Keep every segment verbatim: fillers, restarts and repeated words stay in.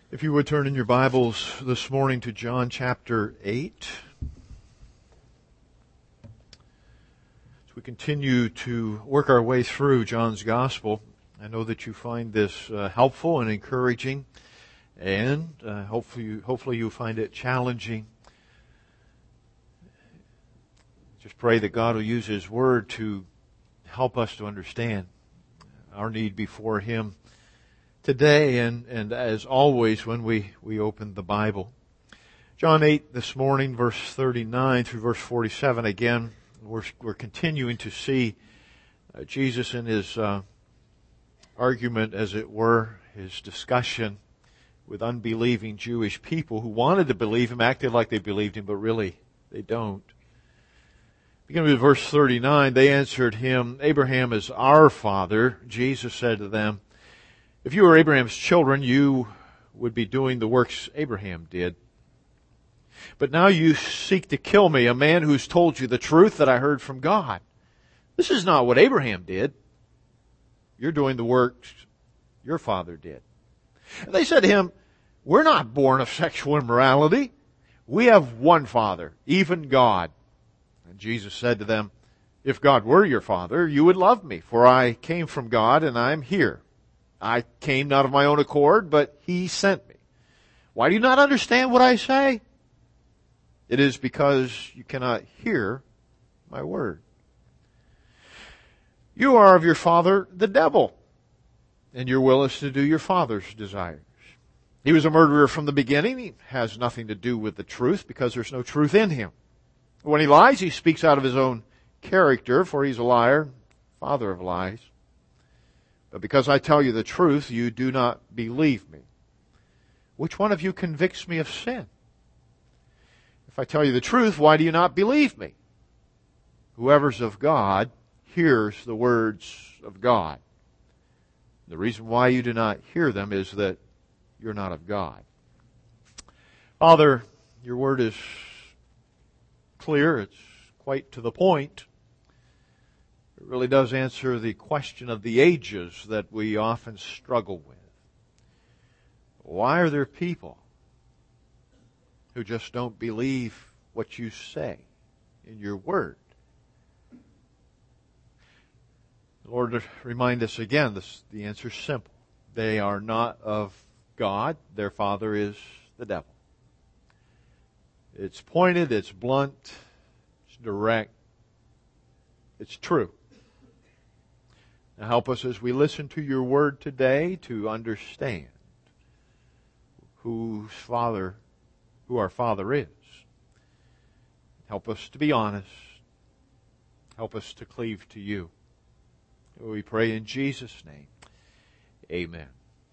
If you would turn in your Bibles this morning to John chapter eight. As we continue to work our way through John's Gospel, I know that you find this uh, helpful and encouraging, and uh, hopefully, you, hopefully you find it challenging. Just pray that God will use His Word to help us to understand our need before Him today and, and as always when we, we open the Bible. John eight this morning, verse thirty-nine through verse forty-seven. Again, we're, we're continuing to see uh, Jesus in His uh, argument, as it were, His discussion with unbelieving Jewish people who wanted to believe Him, acted like they believed Him, but really they don't. Beginning with verse thirty-nine, they answered Him, "Abraham is our father." Jesus said to them, "If you were Abraham's children, you would be doing the works Abraham did. But now you seek to kill me, a man who's told you the truth that I heard from God. This is not what Abraham did. You're doing the works your father did." And they said to Him, "We're not born of sexual immorality. We have one Father, even God." And Jesus said to them, "If God were your Father, you would love me, for I came from God and I am here. I came not of my own accord, but He sent me. Why do you not understand what I say? It is because you cannot hear my word. You are of your father, the devil, and your will is to do your father's desires. He was a murderer from the beginning. He has nothing to do with the truth because there's no truth in him. When he lies, he speaks out of his own character, for he's a liar, father of lies. But because I tell you the truth, you do not believe me. Which one of you convicts me of sin? If I tell you the truth, why do you not believe me? Whoever's of God hears the words of God. The reason why you do not hear them is that you're not of God." Father, your word is clear. It's quite to the point. It really does answer the question of the ages that we often struggle with. Why are there people who just don't believe what you say in your word? Lord, remind us again, this, the answer is simple. They are not of God. Their father is the devil. It's pointed, it's blunt, it's direct, it's true. Now help us as we listen to your word today to understand whose Father, who our Father is. Help us to be honest. Help us to cleave to you. We pray in Jesus' name. Amen.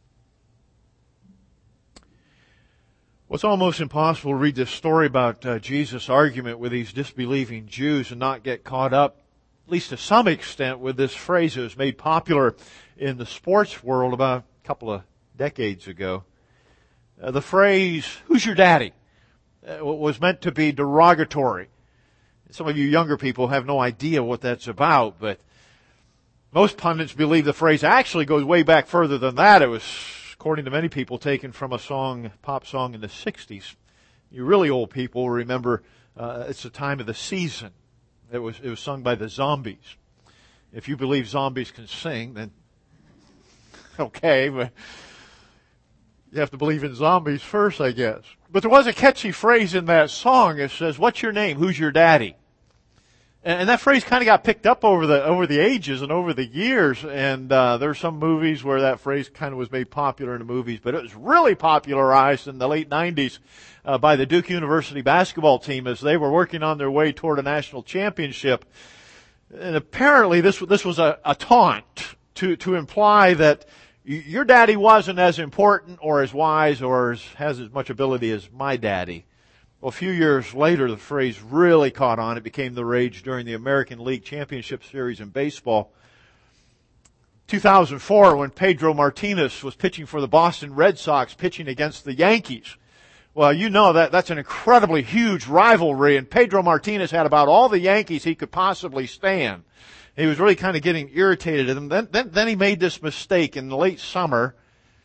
Well, it's almost impossible to read this story about uh, Jesus' argument with these disbelieving Jews and not get caught up, at least to some extent, with this phrase that was made popular in the sports world about a couple of decades ago. Uh, the phrase, "Who's your daddy?" uh, was meant to be derogatory. Some of you younger people have no idea what that's about, but most pundits believe the phrase actually goes way back further than that. It was, according to many people, taken from a song, pop song in the sixties. You really old people remember uh, it's the time of the season. It was it was sung by the Zombies. If you believe zombies can sing, then okay, but you have to believe in zombies first, I guess. But there was a catchy phrase in that song. It says, "What's your name? Who's your daddy?" And that phrase kind of got picked up over the over the ages and over the years. And uh, there are some movies where that phrase kind of was made popular in the movies, but it was really popularized in the late nineties uh, by the Duke University basketball team as they were working on their way toward a national championship. And apparently, this this was a, a taunt to to imply that your daddy wasn't as important or as wise or as, has as much ability as my daddy. Well, a few years later, the phrase really caught on. It became the rage during the American League Championship Series in baseball. two thousand four, when Pedro Martinez was pitching for the Boston Red Sox, pitching against the Yankees. Well, you know that that's an incredibly huge rivalry, and Pedro Martinez had about all the Yankees he could possibly stand. He was really kind of getting irritated at them. Then, then, then he made this mistake in the late summer.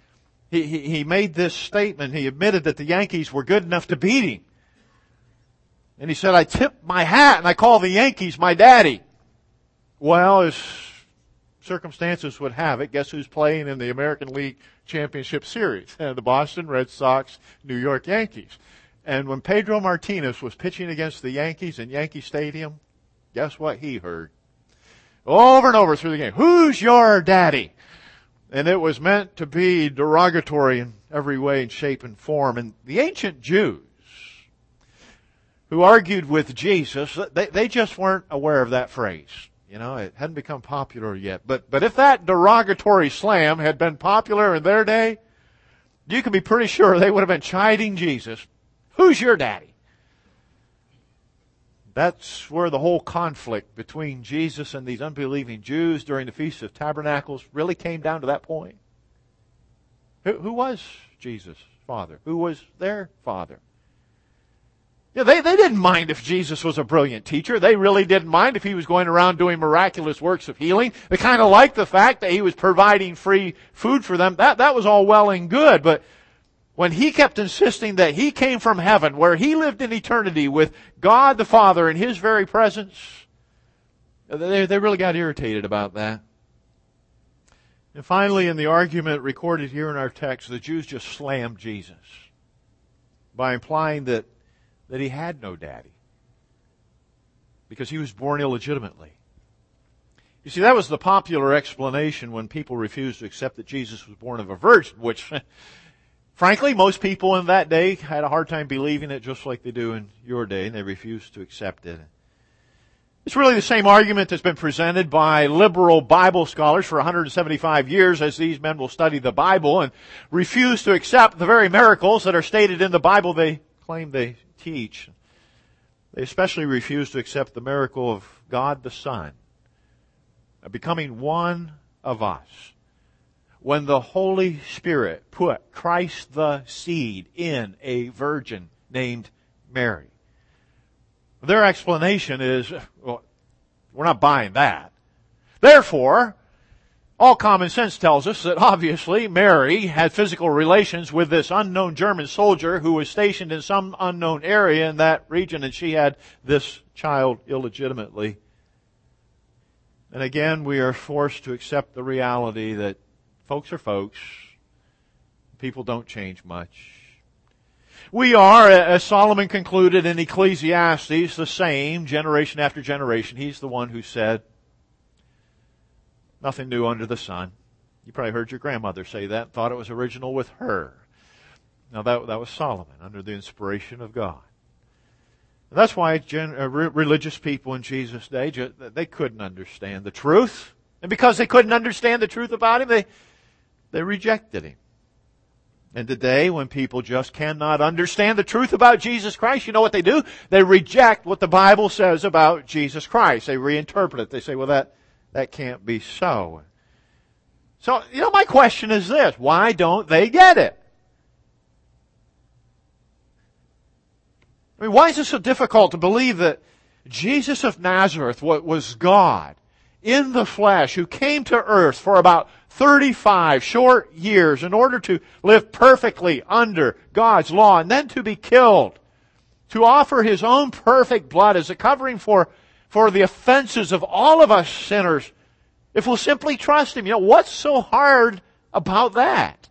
He, he, he made this statement. He admitted that the Yankees were good enough to beat him. And he said, I tip my hat and I call the Yankees my daddy. Well, as circumstances would have it, guess who's playing in the American League Championship Series? The Boston Red Sox, New York Yankees. And when Pedro Martinez was pitching against the Yankees in Yankee Stadium, guess what he heard? Over and over through the game, who's your daddy? And it was meant to be derogatory in every way and shape and form. And the ancient Jews who argued with Jesus, they, they just weren't aware of that phrase. You know, it hadn't become popular yet. But, but if that derogatory slam had been popular in their day, you can be pretty sure they would have been chiding Jesus. Who's your daddy? That's where the whole conflict between Jesus and these unbelieving Jews during the Feast of Tabernacles really came down to that point. Who, who was Jesus' father? Who was their father? Yeah, they, they didn't mind if Jesus was a brilliant teacher. They really didn't mind if he was going around doing miraculous works of healing. They kind of liked the fact that he was providing free food for them. That, that was all well and good. But when he kept insisting that he came from heaven, where he lived in eternity with God the Father in his very presence, they, they really got irritated about that. And finally, in the argument recorded here in our text, the Jews just slammed Jesus by implying that that he had no daddy because he was born illegitimately. You see, that was the popular explanation when people refused to accept that Jesus was born of a virgin, which, frankly, most people in that day had a hard time believing it, just like they do in your day, and they refused to accept it. It's really the same argument that's been presented by liberal Bible scholars for one hundred seventy-five years as these men will study the Bible and refuse to accept the very miracles that are stated in the Bible they claim they teach. They especially refuse to accept the miracle of God the Son becoming one of us when the Holy Spirit put Christ the seed in a virgin named Mary. Their explanation is, well, we're not buying that. Therefore, all common sense tells us that obviously Mary had physical relations with this unknown German soldier who was stationed in some unknown area in that region, and she had this child illegitimately. And again, we are forced to accept the reality that folks are folks. People don't change much. We are, as Solomon concluded in Ecclesiastes, the same generation after generation. He's the one who said, nothing new under the sun. You probably heard your grandmother say that and thought it was original with her. Now that, that was Solomon under the inspiration of God. And that's why gen, uh, re- religious people in Jesus' day, just, they couldn't understand the truth. And because they couldn't understand the truth about Him, they, they rejected Him. And today, when people just cannot understand the truth about Jesus Christ, you know what they do? They reject what the Bible says about Jesus Christ. They reinterpret it. They say, well, that That can't be so. So, you know, my question is this. Why don't they get it? I mean, why is it so difficult to believe that Jesus of Nazareth was God in the flesh who came to earth for about thirty-five short years in order to live perfectly under God's law and then to be killed, to offer His own perfect blood as a covering for for the offenses of all of us sinners, if we'll simply trust Him? You know, what's so hard about that?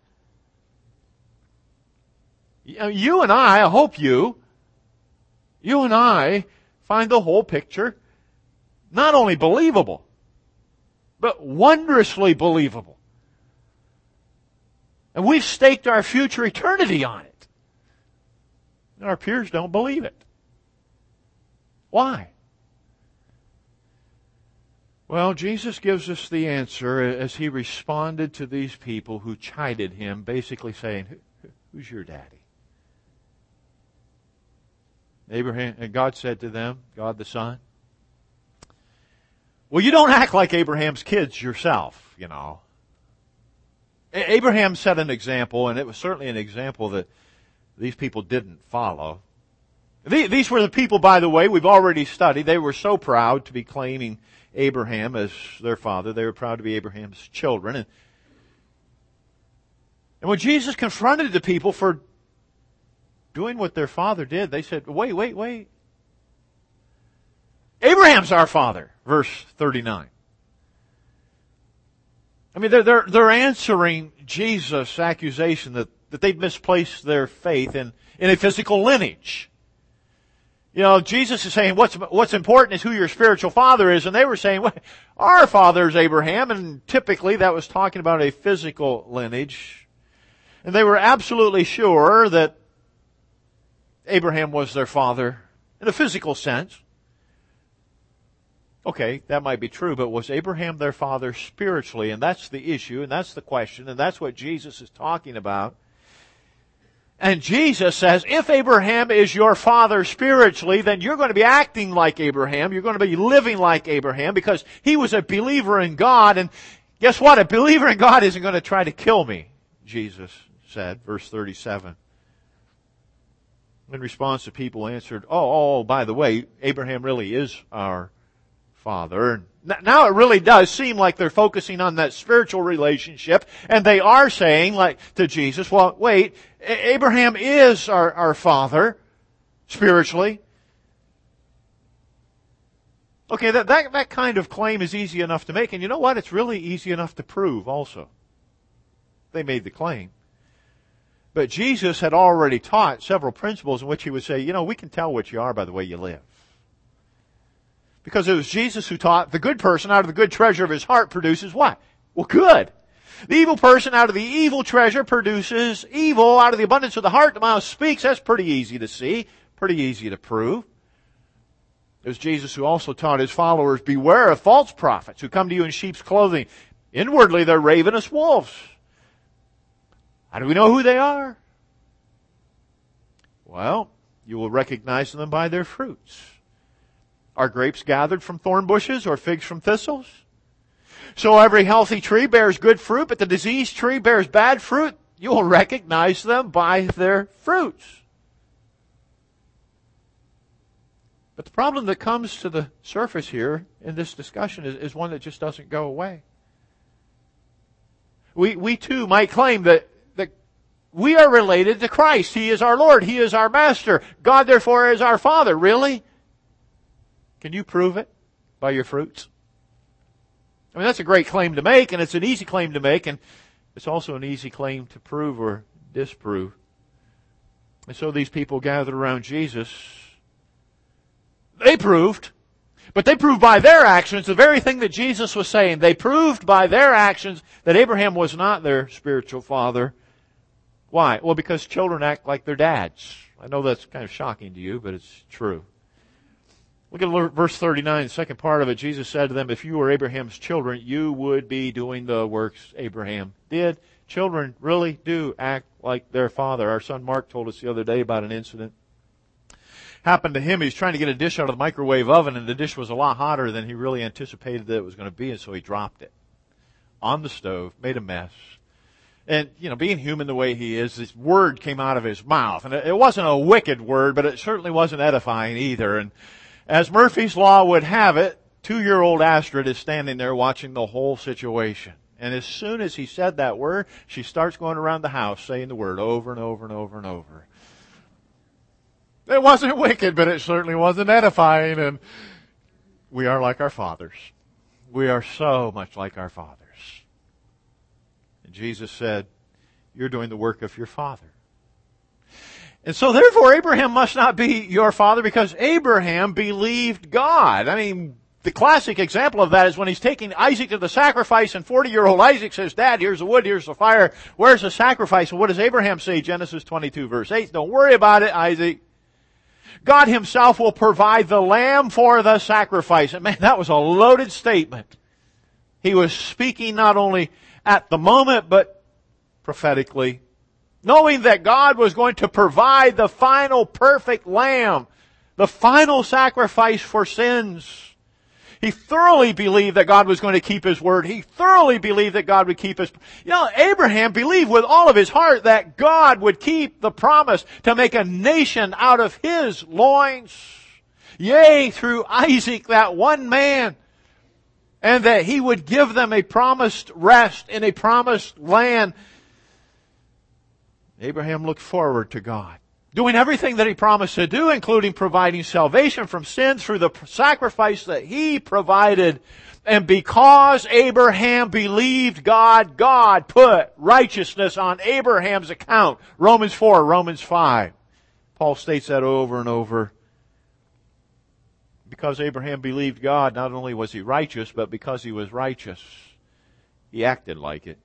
You and I, I hope you, you and I find the whole picture not only believable, but wondrously believable. And we've staked our future eternity on it. And our peers don't believe it. Why? Well, Jesus gives us the answer as He responded to these people who chided Him, basically saying, who's your daddy? Abraham, and God said to them, God the Son, well, you don't act like Abraham's kids yourself, you know. Abraham set an example, and it was certainly an example that these people didn't follow. These were the people, by the way, we've already studied. They were so proud to be claiming Abraham as their father. They were proud to be Abraham's children. And And when Jesus confronted the people for doing what their father did, they said, wait, wait, wait. Abraham's our father, verse thirty-nine. I mean, they're, they're, they're answering Jesus' accusation that, that they'd misplaced their faith in, in a physical lineage. You know, Jesus is saying what's, what's important is who your spiritual father is, and they were saying, well, our father's Abraham, and typically that was talking about a physical lineage. And they were absolutely sure that Abraham was their father in a physical sense. Okay, that might be true, but was Abraham their father spiritually? And that's the issue, and that's the question, and that's what Jesus is talking about. And Jesus says, if Abraham is your father spiritually, then you're going to be acting like Abraham. You're going to be living like Abraham because he was a believer in God. And guess what? A believer in God isn't going to try to kill me, Jesus said, verse thirty-seven. In response, the people answered, oh, oh, by the way, Abraham really is our father. Now it really does seem like they're focusing on that spiritual relationship, and they are saying, like to Jesus, well, wait, Abraham is our, our father, spiritually. Okay, that, that, that kind of claim is easy enough to make, and you know what? It's really easy enough to prove also. They made the claim. But Jesus had already taught several principles in which he would say, you know, we can tell what you are by the way you live. Because it was Jesus who taught the good person out of the good treasure of his heart produces what? Well, good. The evil person out of the evil treasure produces evil. Out of the abundance of the heart, the mouth speaks. That's pretty easy to see. Pretty easy to prove. It was Jesus who also taught his followers, beware of false prophets who come to you in sheep's clothing. Inwardly, they're ravenous wolves. How do we know who they are? Well, you will recognize them by their fruits. Are grapes gathered from thorn bushes or figs from thistles? So every healthy tree bears good fruit, but the diseased tree bears bad fruit. You will recognize them by their fruits. But the problem that comes to the surface here in this discussion is, is one that just doesn't go away. We, we too might claim that, that we are related to Christ. He is our Lord. He is our Master. God therefore is our Father. Really? Can you prove it by your fruits? I mean, that's a great claim to make, and it's an easy claim to make, and it's also an easy claim to prove or disprove. And so these people gathered around Jesus. They proved, but they proved by their actions the very thing that Jesus was saying. They proved by their actions that Abraham was not their spiritual father. Why? Well, because children act like their dads. I know that's kind of shocking to you, but it's true. Look at verse thirty-nine, the second part of it. Jesus said to them, if you were Abraham's children, you would be doing the works Abraham did. Children really do act like their father. Our son Mark told us the other day about an incident. Happened to him. He was trying to get a dish out of the microwave oven, and the dish was a lot hotter than he really anticipated that it was going to be, and so he dropped it on the stove, made a mess. And, you know, being human the way he is, this word came out of his mouth. And it wasn't a wicked word, but it certainly wasn't edifying either. And as Murphy's Law would have it, two-year-old Astrid is standing there watching the whole situation. And as soon as he said that word, she starts going around the house saying the word over and over and over and over. It wasn't wicked, but it certainly wasn't edifying. And we are like our fathers. We are so much like our fathers. And Jesus said, you're doing the work of your father. And so therefore Abraham must not be your father because Abraham believed God. I mean, the classic example of that is when he's taking Isaac to the sacrifice and forty-year-old Isaac says, Dad, here's the wood, here's the fire, where's the sacrifice? And what does Abraham say? Genesis twenty-two verse eight, don't worry about it, Isaac. God himself will provide the lamb for the sacrifice. And man, that was a loaded statement. He was speaking not only at the moment, but prophetically. Knowing that God was going to provide the final perfect lamb, the final sacrifice for sins. He thoroughly believed that God was going to keep His word. He thoroughly believed that God would keep His... You know, Abraham believed with all of his heart that God would keep the promise to make a nation out of his loins. Yea, through Isaac, that one man. And that He would give them a promised rest in a promised land. Abraham looked forward to God, doing everything that He promised to do, including providing salvation from sin through the sacrifice that He provided. And because Abraham believed God, God put righteousness on Abraham's account. Romans four, Romans five. Paul states that over and over. Because Abraham believed God, not only was he righteous, but because he was righteous, he acted like it.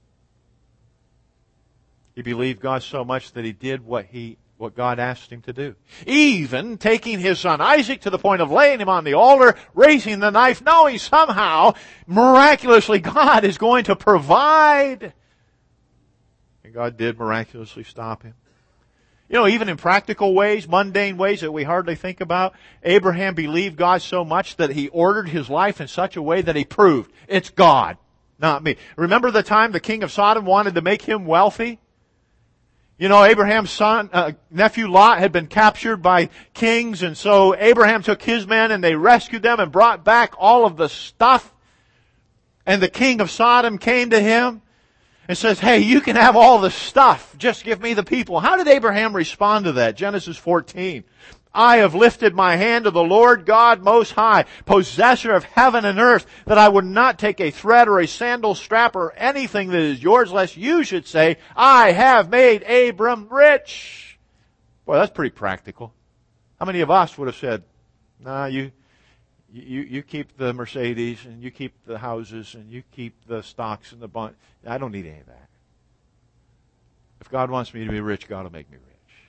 He believed God so much that he did what he what God asked him to do. Even taking his son Isaac to the point of laying him on the altar, raising the knife, knowing somehow, miraculously, God is going to provide. And God did miraculously stop him. You know, even in practical ways, mundane ways that we hardly think about, Abraham believed God so much that he ordered his life in such a way that he proved, it's God, not me. Remember the time the king of Sodom wanted to make him wealthy? You know, Abraham's son, uh, nephew Lot had been captured by kings, and so Abraham took his men and they rescued them and brought back all of the stuff. And the king of Sodom came to him and says, hey, you can have all the stuff. Just give me the people. How did Abraham respond to that? Genesis fourteen. I have lifted my hand to the Lord God Most High, possessor of heaven and earth, that I would not take a thread or a sandal strap or anything that is yours, lest you should say, I have made Abram rich. Boy, that's pretty practical. How many of us would have said, nah, you, you, you keep the Mercedes, and you keep the houses, and you keep the stocks and the bond. I don't need any of that. If God wants me to be rich, God will make me rich.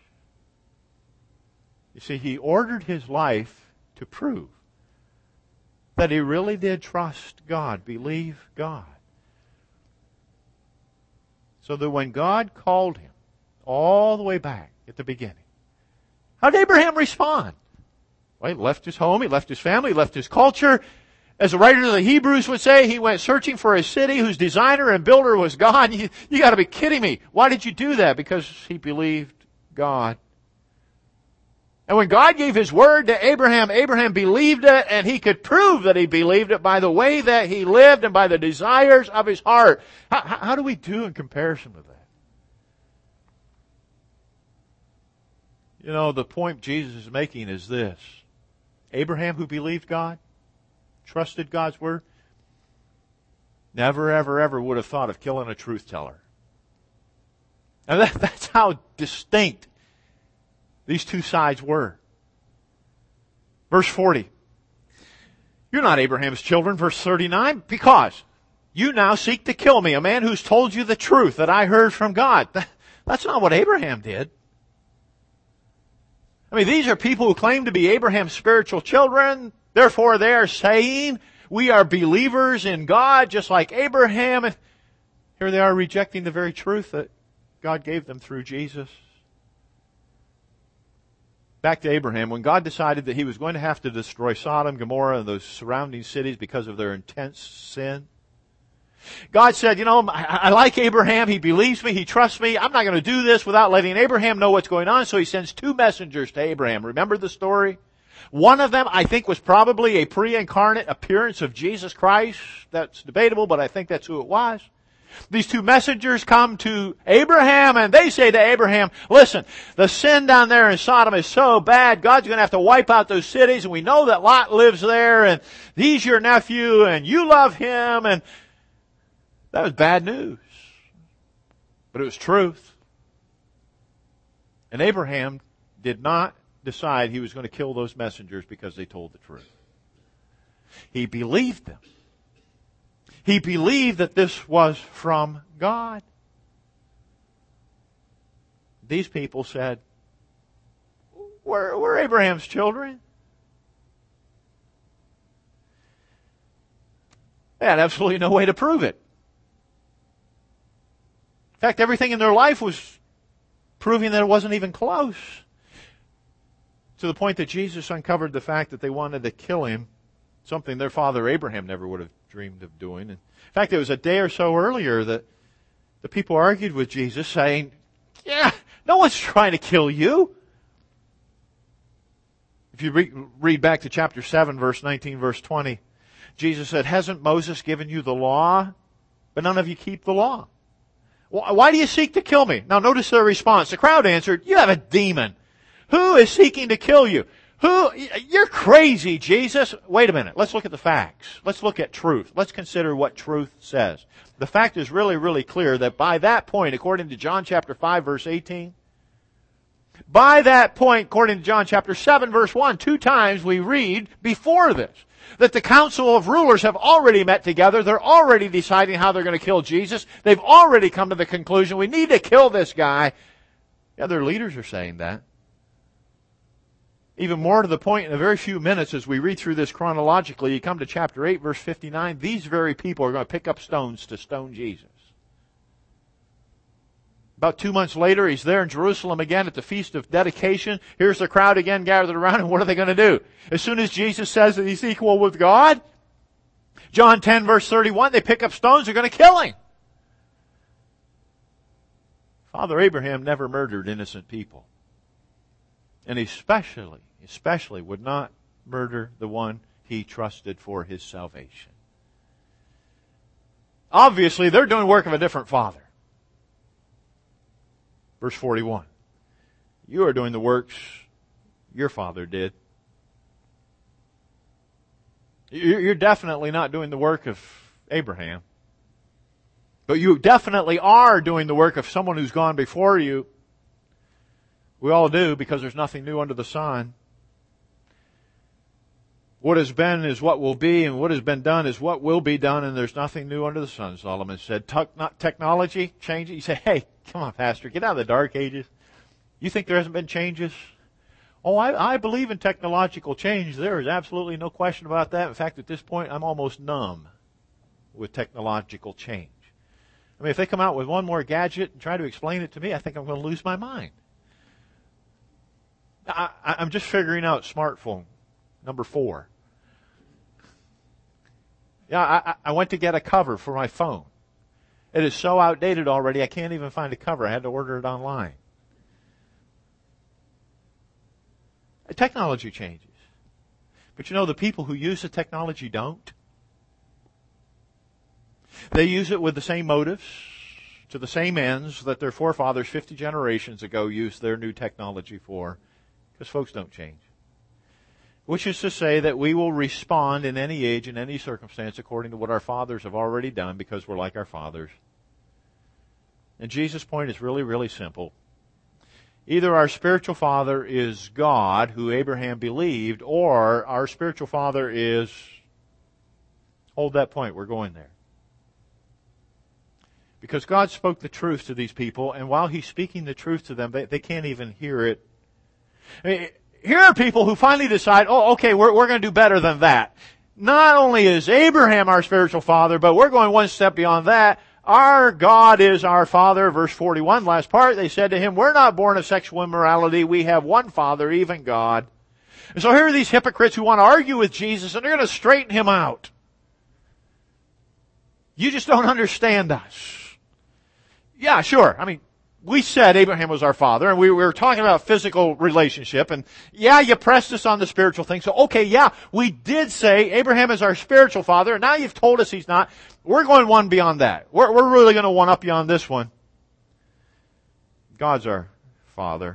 You see, he ordered his life to prove that he really did trust God, believe God. So that when God called him all the way back at the beginning, how did Abraham respond? Well, he left his home, he left his family, he left his culture. As the writer of the Hebrews would say, he went searching for a city whose designer and builder was God. You, you got to be kidding me. Why did you do that? Because he believed God. And when God gave His word to Abraham, Abraham believed it, and he could prove that he believed it by the way that he lived and by the desires of his heart. How, how do we do in comparison with that? You know, the point Jesus is making is this. Abraham, who believed God, trusted God's word, never, ever, ever would have thought of killing a truth teller. And that, that's how distinct these two sides were. Verse forty. You're not Abraham's children, verse thirty-nine, because you now seek to kill me, a man who's told you the truth that I heard from God. That's not what Abraham did. I mean, these are people who claim to be Abraham's spiritual children. Therefore, they are saying, we are believers in God, just like Abraham. And here they are rejecting the very truth that God gave them through Jesus. Back to Abraham, when God decided that He was going to have to destroy Sodom, Gomorrah, and those surrounding cities because of their intense sin, God said, you know, I, I like Abraham. He believes me. He trusts me. I'm not going to do this without letting Abraham know what's going on. So He sends two messengers to Abraham. Remember the story? One of them, I think, was probably a pre-incarnate appearance of Jesus Christ. That's debatable, but I think that's who it was. These two messengers come to Abraham and they say to Abraham, listen, the sin down there in Sodom is so bad, God's going to have to wipe out those cities, and we know that Lot lives there, and he's your nephew, and you love him, and that was bad news. But it was truth. And Abraham did not decide he was going to kill those messengers because they told the truth. He believed them. He believed that this was from God. These people said, we're, we're Abraham's children. They had absolutely no way to prove it. In fact, everything in their life was proving that it wasn't even close. To the point that Jesus uncovered the fact that they wanted to kill him, something their father Abraham never would have dreamed of doing. In fact, it was a day or so earlier that the people argued with Jesus saying, yeah, no one's trying to kill you. If you re- read back to chapter seven, verse nineteen, verse twenty, Jesus said, hasn't Moses given you the law? But none of you keep the law. Why do you seek to kill me? Now notice their response. The crowd answered, you have a demon. Who is seeking to kill you? Who? You're crazy, Jesus. Wait a minute. Let's look at the facts. Let's look at truth. Let's consider what truth says. The fact is really, really clear that by that point, according to John chapter five, verse eighteen, by that point, according to John chapter seven, verse one, two times we read before this, that the council of rulers have already met together. They're already deciding how they're going to kill Jesus. They've already come to the conclusion, we need to kill this guy. Yeah, their leaders are saying that. Even more to the point, in a very few minutes, as we read through this chronologically, you come to chapter eight, verse fifty-nine, these very people are going to pick up stones to stone Jesus. About two months later, he's there in Jerusalem again at the Feast of Dedication. Here's the crowd again gathered around, and what are they going to do? As soon as Jesus says that he's equal with God, John ten, verse thirty-one, they pick up stones, they're going to kill him. Father Abraham never murdered innocent people. And especially, especially would not murder the one he trusted for his salvation. Obviously, they're doing work of a different father. Verse forty-one. You are doing the works your father did. You're definitely not doing the work of Abraham. But you definitely are doing the work of someone who's gone before you. We all do, because there's nothing new under the sun. What has been is what will be, and what has been done is what will be done, and there's nothing new under the sun, Solomon said. Technology changes. You say, hey, come on, Pastor, get out of the dark ages. You think there hasn't been changes? Oh, I, I believe in technological change. There is absolutely no question about that. In fact, at this point, I'm almost numb with technological change. I mean, if they come out with one more gadget and try to explain it to me, I think I'm going to lose my mind. I, I'm just figuring out smartphone number four. Yeah, I, I went to get a cover for my phone. It is so outdated already, I can't even find a cover. I had to order it online. Technology changes. But you know, the people who use the technology don't. They use it with the same motives, to the same ends that their forefathers fifty generations ago used their new technology for. Because folks don't change. Which is to say that we will respond in any age, in any circumstance, according to what our fathers have already done, because we're like our fathers. And Jesus' point is really, really simple. Either our spiritual father is God, who Abraham believed, or our spiritual father is... Hold that point, we're going there. Because God spoke the truth to these people, and while He's speaking the truth to them, they, they can't even hear it. I mean, here are people who finally decide, oh, okay, we're, we're going to do better than that. Not only is Abraham our spiritual father, but we're going one step beyond that. Our God is our Father. Verse forty-one, last part, they said to him, we're not born of sexual immorality. We have one Father, even God. And so here are these hypocrites who want to argue with Jesus, and they're going to straighten Him out. You just don't understand us. Yeah, sure. I mean, we said Abraham was our father, and we were talking about physical relationship, and yeah, you pressed us on the spiritual thing. So, okay, yeah, we did say Abraham is our spiritual father, and now you've told us he's not. We're going one beyond that. We're, we're really going to one up you on this one. God's our Father.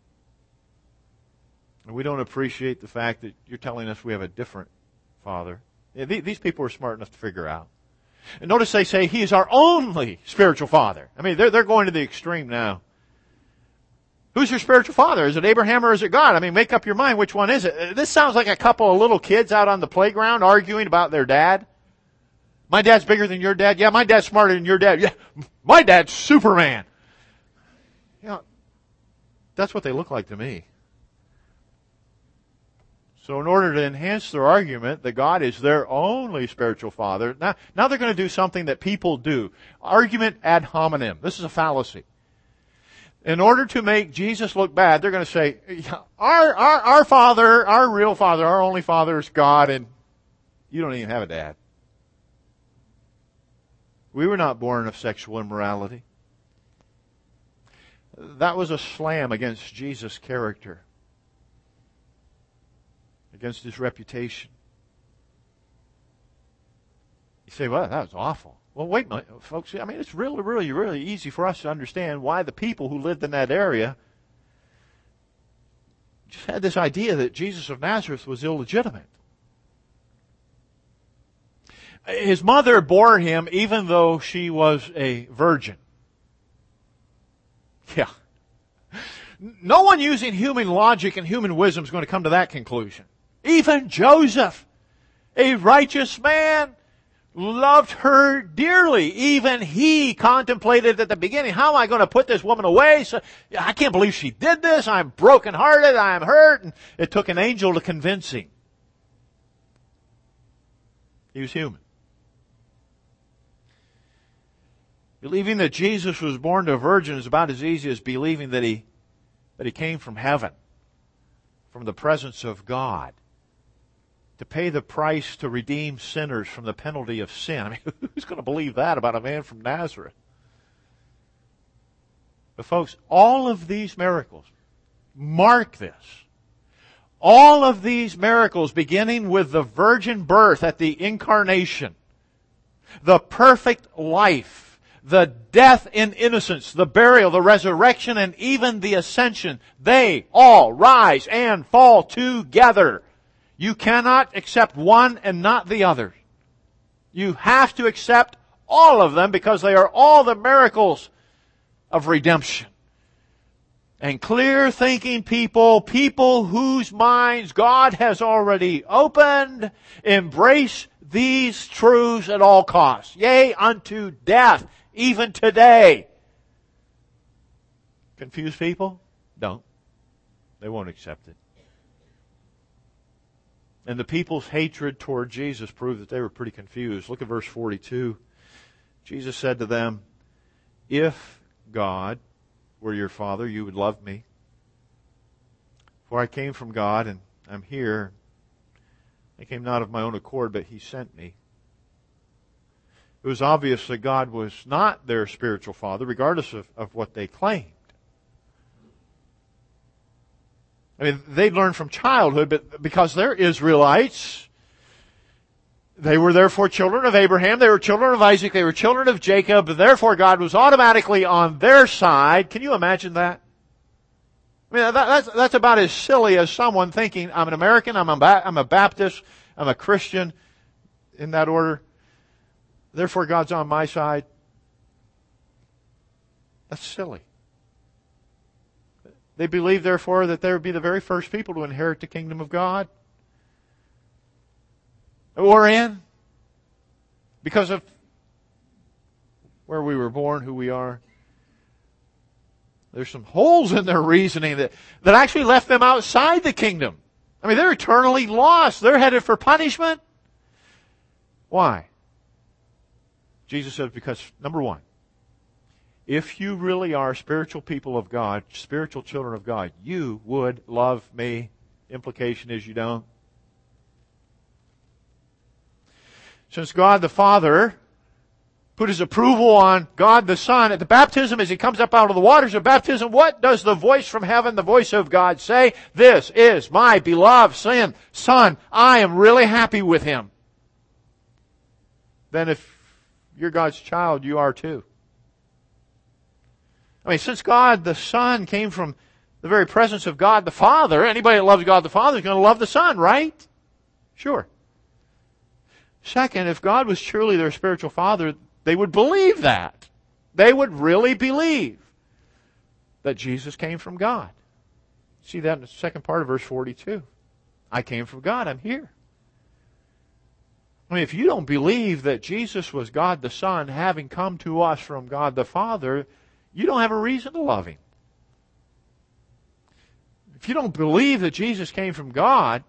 And we don't appreciate the fact that you're telling us we have a different Father. Yeah, these people are smart enough to figure out. And notice they say He is our only spiritual father. I mean, they're, they're going to the extreme now. Who's your spiritual father? Is it Abraham or is it God? I mean, make up your mind. Which one is it? This sounds like a couple of little kids out on the playground arguing about their dad. My dad's bigger than your dad. Yeah, my dad's smarter than your dad. Yeah, my dad's Superman. You know, that's what they look like to me. So in order to enhance their argument that God is their only spiritual father, now, now they're going to do something that people do. Argument ad hominem. This is a fallacy. In order to make Jesus look bad, they're going to say, our, our, our father, our real father, our only father is God, and you don't even have a dad. We were not born of sexual immorality. That was a slam against Jesus' character, against His reputation. You say, well, that was awful. Well, wait a minute, folks. I mean, it's really, really, really easy for us to understand why the people who lived in that area just had this idea that Jesus of Nazareth was illegitimate. His mother bore him even though she was a virgin. Yeah. No one using human logic and human wisdom is going to come to that conclusion. Even Joseph, a righteous man, loved her dearly. Even he contemplated at the beginning, how am I going to put this woman away? So, I can't believe she did this. I'm brokenhearted. I'm hurt. And it took an angel to convince him. He was human. Believing that Jesus was born to a virgin is about as easy as believing that he, that he came from heaven, from the presence of God, to pay the price to redeem sinners from the penalty of sin. I mean, who's going to believe that about a man from Nazareth? But folks, all of these miracles, mark this, all of these miracles beginning with the virgin birth at the incarnation, the perfect life, the death in innocence, the burial, the resurrection, and even the ascension, they all rise and fall together. You cannot accept one and not the other. You have to accept all of them because they are all the miracles of redemption. And clear-thinking people, people whose minds God has already opened, embrace these truths at all costs. Yea, unto death. Even today. Confused people? Don't. They won't accept it. And the people's hatred toward Jesus proved that they were pretty confused. Look at verse forty-two. Jesus said to them, if God were your Father, you would love me. For I came from God, and I'm here. I came not of my own accord, but He sent me. It was obvious that God was not their spiritual father, regardless of, of what they claimed. I mean, they'd learned from childhood, but because they're Israelites, they were therefore children of Abraham, they were children of Isaac, they were children of Jacob, therefore God was automatically on their side. Can you imagine that? I mean, that, that's, that's about as silly as someone thinking, I'm an American, I'm a, I'm a Baptist, I'm a Christian, in that order. Therefore, God's on my side. That's silly. They believed, therefore, that they would be the very first people to inherit the kingdom of God. We're in. Because of where we were born, who we are. There's some holes in their reasoning that, that actually left them outside the kingdom. I mean, they're eternally lost. They're headed for punishment. Why? Jesus says, because, number one, if you really are spiritual people of God, spiritual children of God, you would love me. Implication is you don't. Since God the Father put His approval on God the Son at the baptism, as He comes up out of the waters of baptism, what does the voice from heaven, the voice of God, say? This is my beloved Son. Son, I am really happy with Him. Then if you're God's child, you are too. I mean, since God the Son came from the very presence of God the Father, anybody that loves God the Father is going to love the Son, right? Sure. Second, if God was truly their spiritual Father, they would believe that. They would really believe that Jesus came from God. See that in the second part of verse forty-two. I came from God, I'm here. I mean, if you don't believe that Jesus was God the Son, having come to us from God the Father, you don't have a reason to love Him. If you don't believe that Jesus came from God,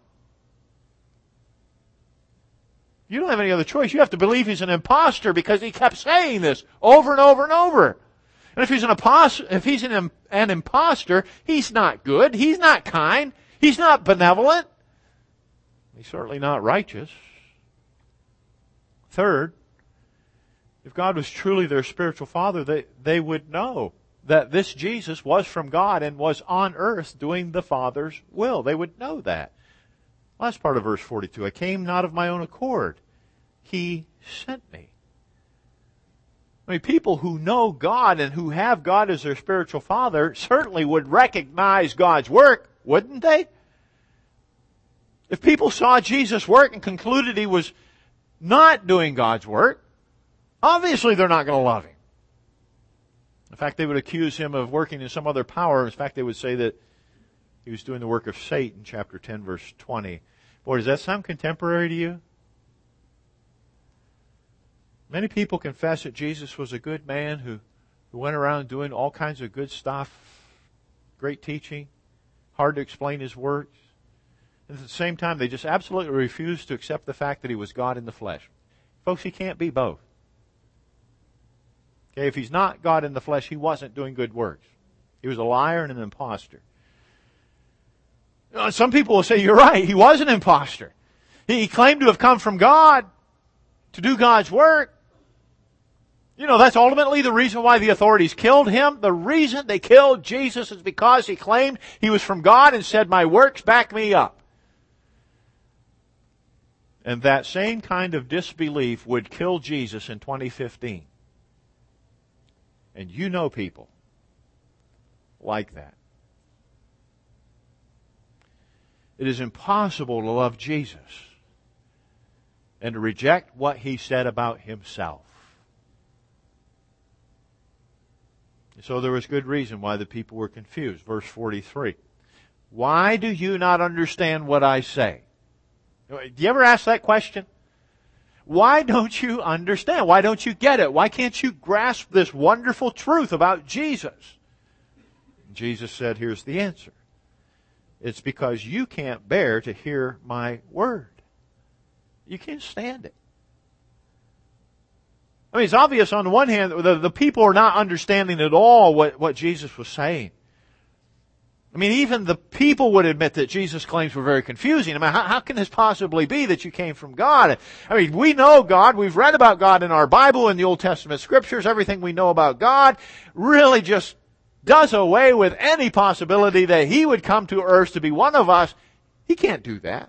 you don't have any other choice. You have to believe He's an imposter because He kept saying this over and over and over. And if He's an imposter, if He's an, an imposter, He's not good, He's not kind, He's not benevolent, He's certainly not righteous. Third, if God was truly their spiritual Father, they, they would know that this Jesus was from God and was on earth doing the Father's will. They would know that. Last part of verse forty-two. I came not of my own accord. He sent me. I mean, people who know God and who have God as their spiritual father certainly would recognize God's work, wouldn't they? If people saw Jesus work and concluded He was not doing God's work, obviously they're not going to love Him. In fact, they would accuse Him of working in some other power. In fact, they would say that He was doing the work of Satan, chapter ten, verse twenty. Boy, does that sound contemporary to you? Many people confess that Jesus was a good man who, who went around doing all kinds of good stuff, great teaching, hard to explain His works. And at the same time, they just absolutely refuse to accept the fact that He was God in the flesh. Folks, He can't be both. Okay, if He's not God in the flesh, He wasn't doing good works. He was a liar and an imposter. Some people will say, you're right, He was an imposter. He claimed to have come from God to do God's work. You know, that's ultimately the reason why the authorities killed Him. The reason they killed Jesus is because He claimed He was from God and said, my works back me up. And that same kind of disbelief would kill Jesus in twenty fifteen. And you know people like that. It is impossible to love Jesus and to reject what He said about Himself. So there was good reason why the people were confused. Verse forty-three. Why do you not understand what I say? Do you ever ask that question? Why don't you understand? Why don't you get it? Why can't you grasp this wonderful truth about Jesus? Jesus said, here's the answer. It's because you can't bear to hear my word. You can't stand it. I mean, it's obvious on the one hand, the, the people are not understanding at all what, what Jesus was saying. I mean, even the people would admit that Jesus' claims were very confusing. I mean, how, how can this possibly be that you came from God? I mean, we know God. We've read about God in our Bible, in the Old Testament Scriptures. Everything we know about God really just does away with any possibility that He would come to earth to be one of us. He can't do that.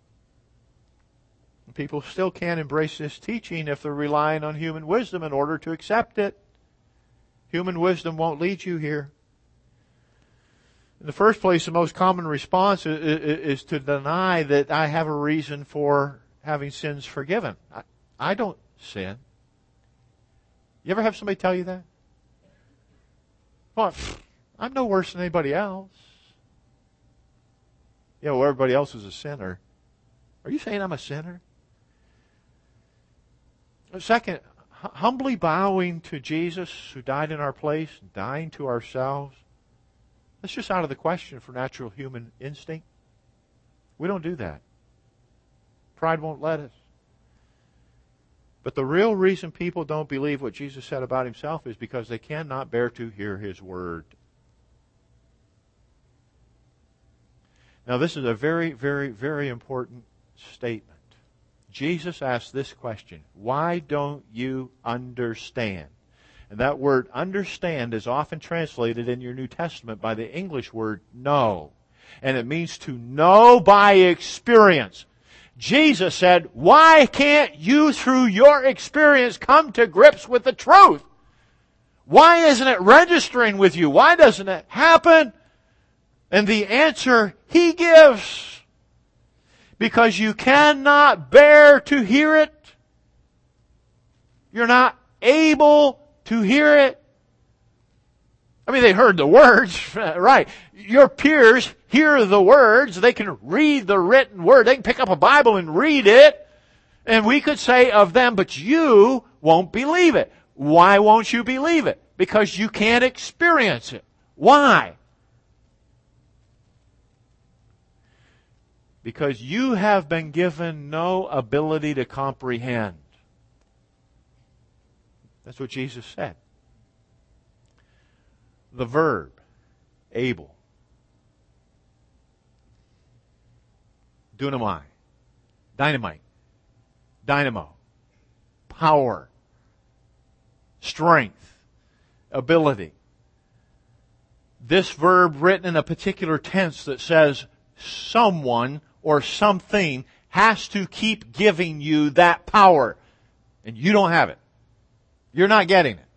People still can't embrace this teaching if they're relying on human wisdom in order to accept it. Human wisdom won't lead you here. In the first place, the most common response is to deny that I have a reason for having sins forgiven. I, I don't sin. You ever have somebody tell you that? Well, I'm no worse than anybody else. Yeah, well, everybody else is a sinner. Are you saying I'm a sinner? Second, humbly bowing to Jesus who died in our place, dying to ourselves. That's just out of the question for natural human instinct. We don't do that. Pride won't let us. But the real reason people don't believe what Jesus said about Himself is because they cannot bear to hear His word. Now this is a very, very, very important statement. Jesus asked this question, why don't you understand? And that word understand is often translated in your New Testament by the English word know. And it means to know by experience. Jesus said, why can't you through your experience come to grips with the truth? Why isn't it registering with you? Why doesn't it happen? And the answer He gives. Because you cannot bear to hear it. You're not able to hear it. I mean, they heard the words, right? Your peers hear the words. They can read the written word. They can pick up a Bible and read it. And we could say of them, but you won't believe it. Why won't you believe it? Because you can't experience it. Why? Because you have been given no ability to comprehend. That's what Jesus said. The verb, able. Dunamai. Dynamite. Dynamo. Power. Strength. Ability. This verb written in a particular tense that says someone or something has to keep giving you that power. And you don't have it. You're not getting it.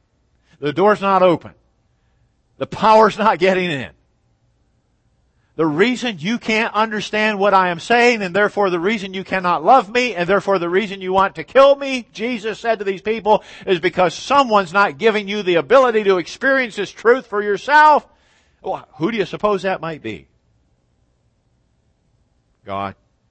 The door's not open. The power's not getting in. The reason you can't understand what I am saying, and therefore the reason you cannot love me, and therefore the reason you want to kill me, Jesus said to these people, is because someone's not giving you the ability to experience this truth for yourself. Well, who do you suppose that might be? God.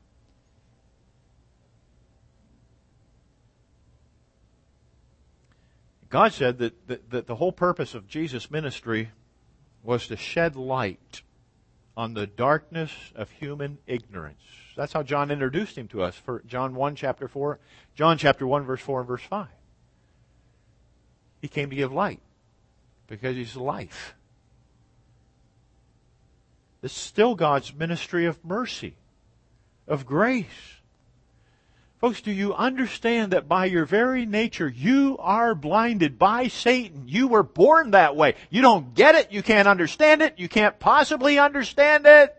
God said that, that, that the whole purpose of Jesus' ministry was to shed light on the darkness of human ignorance. That's how John introduced him to us. For John one, chapter four, John chapter one, verse four and verse five. He came to give light because He's life. This is still God's ministry of mercy, of grace. Folks, do you understand that by your very nature you are blinded by Satan? You were born that way. You don't get it. You can't understand it. You can't possibly understand it.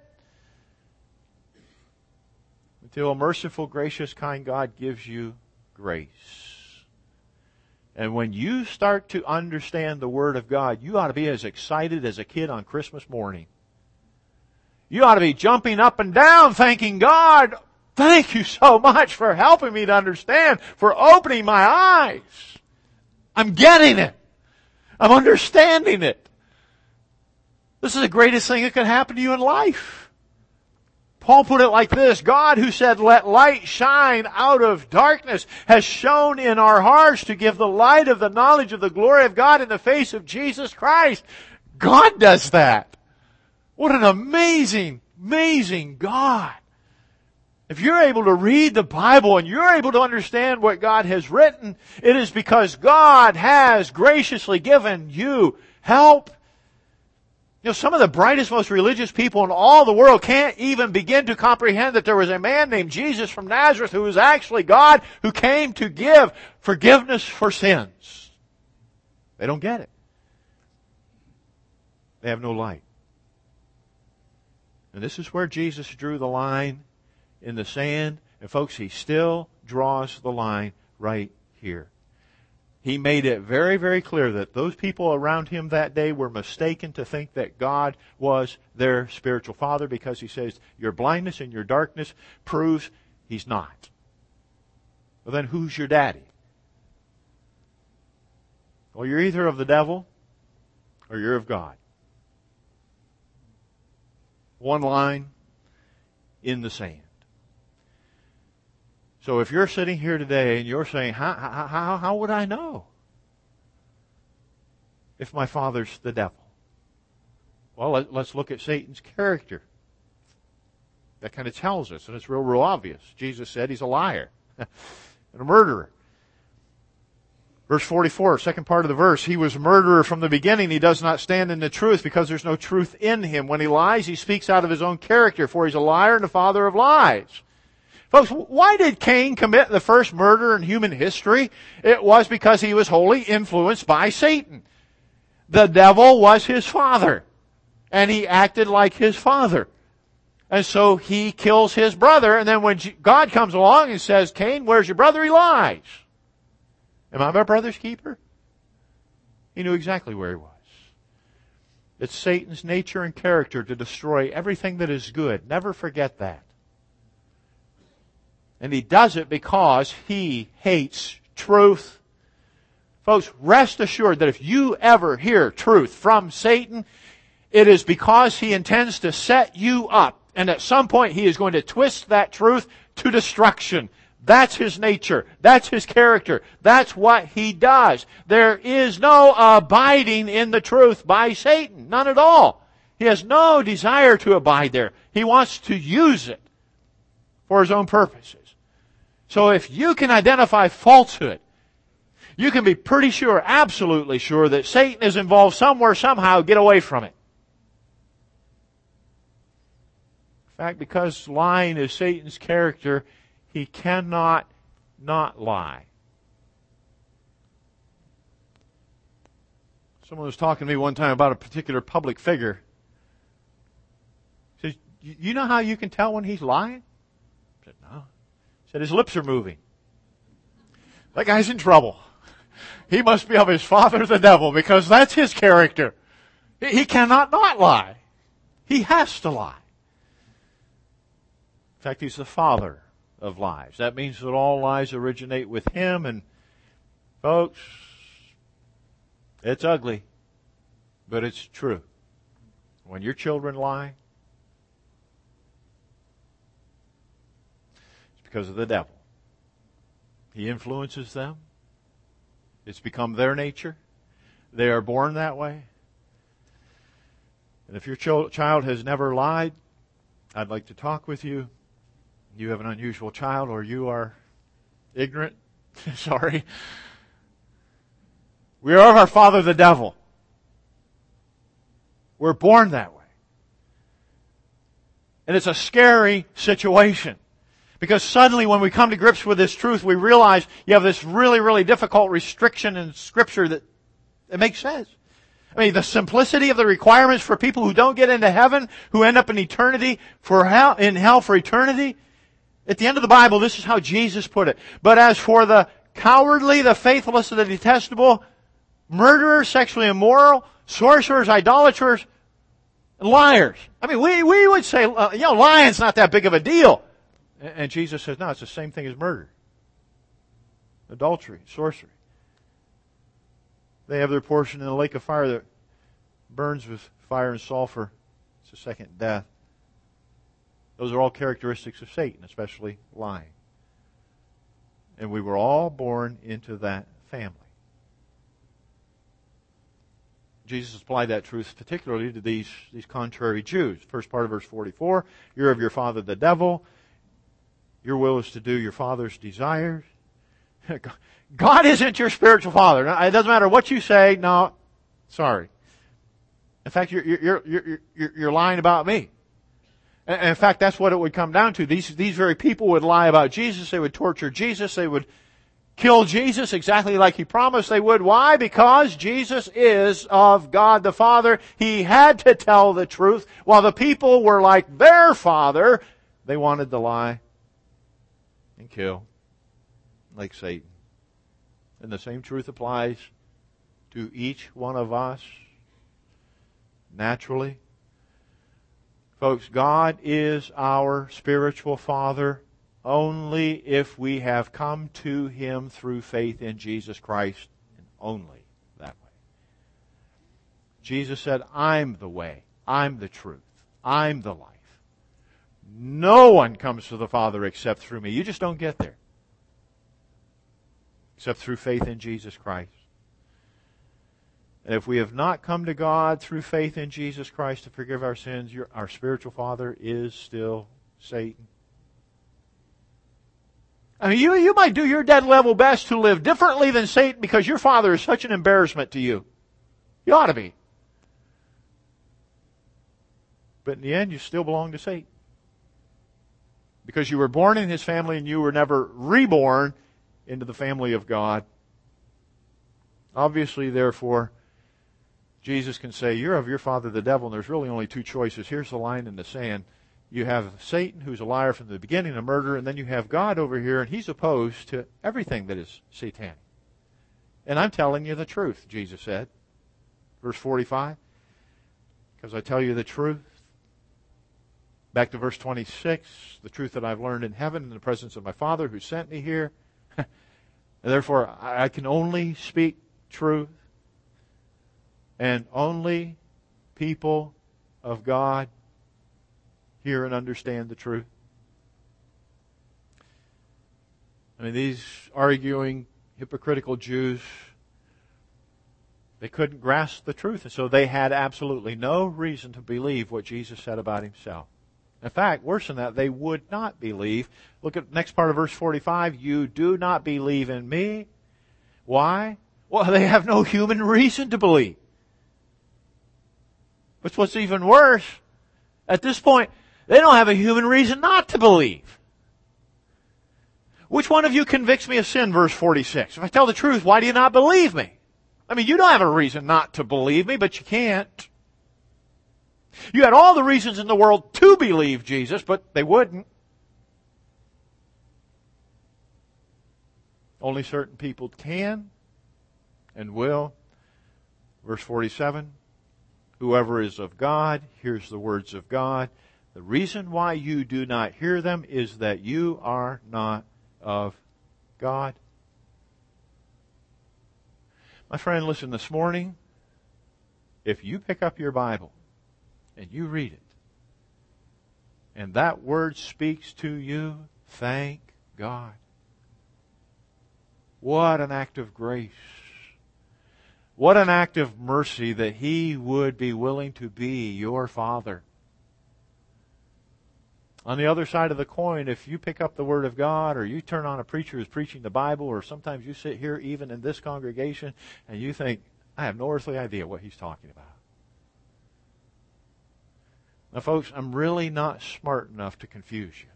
Until a merciful, gracious, kind God gives you grace. And when you start to understand the Word of God, you ought to be as excited as a kid on Christmas morning. You ought to be jumping up and down thanking God, thank you so much for helping me to understand, for opening my eyes. I'm getting it. I'm understanding it. This is the greatest thing that can happen to you in life. Paul put it like this: God, who said, "Let light shine out of darkness," has shone in our hearts to give the light of the knowledge of the glory of God in the face of Jesus Christ. God does that. What an amazing, amazing God. If you're able to read the Bible and you're able to understand what God has written, it is because God has graciously given you help. You know, some of the brightest, most religious people in all the world can't even begin to comprehend that there was a man named Jesus from Nazareth who was actually God, who came to give forgiveness for sins. They don't get it. They have no light. And this is where Jesus drew the line in the sand. And folks, He still draws the line right here. He made it very, very clear that those people around Him that day were mistaken to think that God was their spiritual father, because He says, your blindness and your darkness proves He's not. Well, then who's your daddy? Well, you're either of the devil or you're of God. One line in the sand. So if you're sitting here today and you're saying, how, how, how would I know if my father's the devil? Well, let, let's look at Satan's character. That kind of tells us, and it's real, real obvious. Jesus said he's a liar and a murderer. Verse forty-four, second part of the verse, he was a murderer from the beginning. He does not stand in the truth because there's no truth in him. When he lies, he speaks out of his own character, for he's a liar and the father of lies. Folks, why did Cain commit the first murder in human history? It was because he was wholly influenced by Satan. The devil was his father, and he acted like his father. And so he kills his brother, and then when God comes along and says, Cain, where's your brother? He lies. Am I my brother's keeper? He knew exactly where he was. It's Satan's nature and character to destroy everything that is good. Never forget that. And he does it because he hates truth. Folks, rest assured that if you ever hear truth from Satan, it is because he intends to set you up. And at some point he is going to twist that truth to destruction. That's his nature. That's his character. That's what he does. There is no abiding in the truth by Satan. None at all. He has no desire to abide there. He wants to use it for his own purposes. So if you can identify falsehood, you can be pretty sure, absolutely sure, that Satan is involved somewhere, somehow. Get away from it. In fact, because lying is Satan's character, he cannot not lie. Someone was talking to me one time about a particular public figure. He says, you know how you can tell when he's lying? I said, no. He said, his lips are moving. That guy's in trouble. He must be of his father the devil, because that's his character. He cannot not lie. He has to lie. In fact, he's the father of lies. That means that all lies originate with him, and folks, it's ugly, but it's true. When your children lie, it's because of the devil. He influences them. It's become their nature. They are born that way. And if your ch- child has never lied, I'd like to talk with you. You have an unusual child, or you are ignorant. Sorry. We are of our father the devil. We're born that way. And it's a scary situation. Because suddenly when we come to grips with this truth, we realize you have this really, really difficult restriction in Scripture that it makes sense. I mean, the simplicity of the requirements for people who don't get into heaven, who end up in eternity for hell, in hell for eternity. At the end of the Bible, this is how Jesus put it. But as for the cowardly, the faithless, and the detestable, murderers, sexually immoral, sorcerers, idolaters, and liars. I mean, we, we would say, uh, you know, lying's not that big of a deal. And, and Jesus says, no, it's the same thing as murder. Adultery, sorcery. They have their portion in the lake of fire that burns with fire and sulfur. It's the second death. Those are all characteristics of Satan, especially lying. And we were all born into that family. Jesus applied that truth particularly to these, these contrary Jews. First part of verse forty-four, you're of your father the devil. Your will is to do your father's desires. God isn't your spiritual father. It doesn't matter what you say. No, sorry. In fact, you're, you're, you're, you're, you're lying about me. And in fact, that's what it would come down to. These, these very people would lie about Jesus. They would torture Jesus. They would kill Jesus exactly like He promised they would. Why? Because Jesus is of God the Father. He had to tell the truth. While the people were like their father, they wanted to lie and kill like Satan. And the same truth applies to each one of us naturally. Folks, God is our spiritual Father only if we have come to Him through faith in Jesus Christ, and only that way. Jesus said, I'm the way, I'm the truth, I'm the life. No one comes to the Father except through me. You just don't get there. Except through faith in Jesus Christ. And if we have not come to God through faith in Jesus Christ to forgive our sins, your, our spiritual father is still Satan. I mean, you, you might do your dead level best to live differently than Satan because your father is such an embarrassment to you. You ought to be. But in the end, you still belong to Satan. Because you were born in his family and you were never reborn into the family of God. Obviously, therefore, Jesus can say, you're of your father the devil, and there's really only two choices. Here's the line in the sand. You have Satan, who's a liar from the beginning, a murderer, and then you have God over here, and He's opposed to everything that is satanic. And I'm telling you the truth, Jesus said. Verse forty-five. Because I tell you the truth. Back to verse twenty-six. The truth that I've learned in heaven in the presence of my Father who sent me here. And therefore, I can only speak truth. And only people of God hear and understand the truth. I mean, these arguing, hypocritical Jews, they couldn't grasp the truth, and so they had absolutely no reason to believe what Jesus said about Himself. In fact, worse than that, they would not believe. Look at the next part of verse forty-five. You do not believe in me. Why? Well, they have no human reason to believe. But what's even worse, at this point, they don't have a human reason not to believe. Which one of you convicts me of sin, verse forty-six? If I tell the truth, why do you not believe me? I mean, you don't have a reason not to believe me, but you can't. You had all the reasons in the world to believe Jesus, but they wouldn't. Only certain people can and will. Verse forty-seven, whoever is of God hears the words of God. The reason why you do not hear them is that you are not of God. My friend, listen, this morning, if you pick up your Bible and you read it, and that word speaks to you, thank God. What an act of grace. What an act of mercy that He would be willing to be your Father. On the other side of the coin, if you pick up the Word of God, or you turn on a preacher who's preaching the Bible, or sometimes you sit here even in this congregation and you think, I have no earthly idea what he's talking about. Now folks, I'm really not smart enough to confuse you.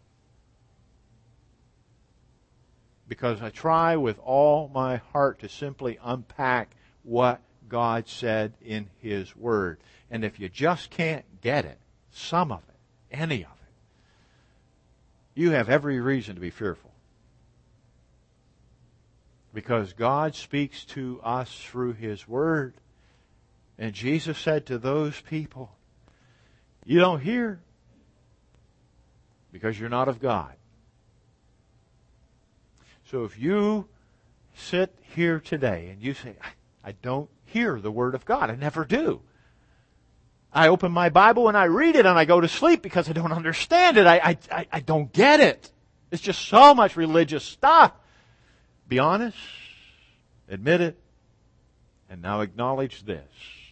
Because I try with all my heart to simply unpack what God said in His Word. And if you just can't get it, some of it, any of it, you have every reason to be fearful. Because God speaks to us through His Word. And Jesus said to those people, you don't hear because you're not of God. So if you sit here today and you say, I don't hear the Word of God, I never do. I open my Bible and I read it and I go to sleep because I don't understand it. I, I, I don't get it. It's just so much religious stuff. Be honest, admit it, and now acknowledge this.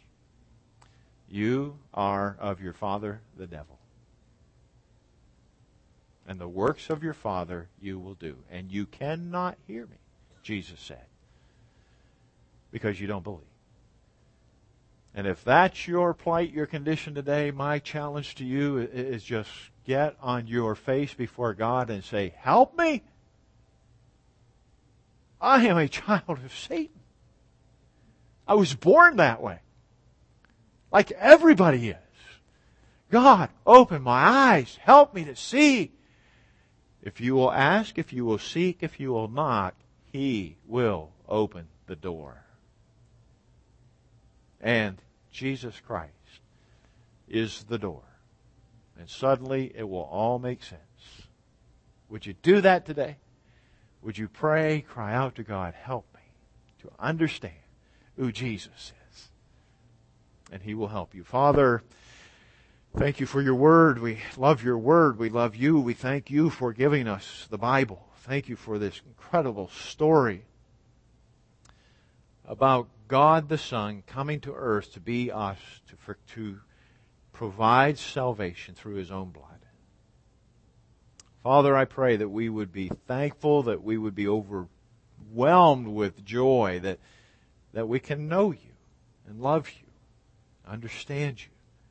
You are of your father, the devil. And the works of your father you will do. And you cannot hear me, Jesus said, because you don't believe. And if that's your plight, your condition today, my challenge to you is just get on your face before God and say, help me. I am a child of Satan. I was born that way. Like everybody is. God, open my eyes. Help me to see. If you will ask, if you will seek, if you will knock, He will open the door. And Jesus Christ is the door. And suddenly it will all make sense. Would you do that today? Would you pray, cry out to God, help me to understand who Jesus is? And He will help you. Father, thank You for Your Word. We love Your Word. We love You. We thank You for giving us the Bible. Thank You for this incredible story about God the Son coming to earth to be us, to, for, to provide salvation through His own blood. Father, I pray that we would be thankful, that we would be overwhelmed with joy, that, that we can know You and love You, understand You.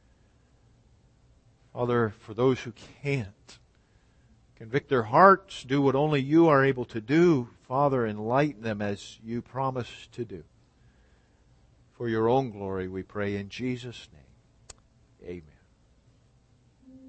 Father, for those who can't, convict their hearts, do what only You are able to do. Father, enlighten them as You promised to do. For Your own glory, we pray in Jesus' name. Amen.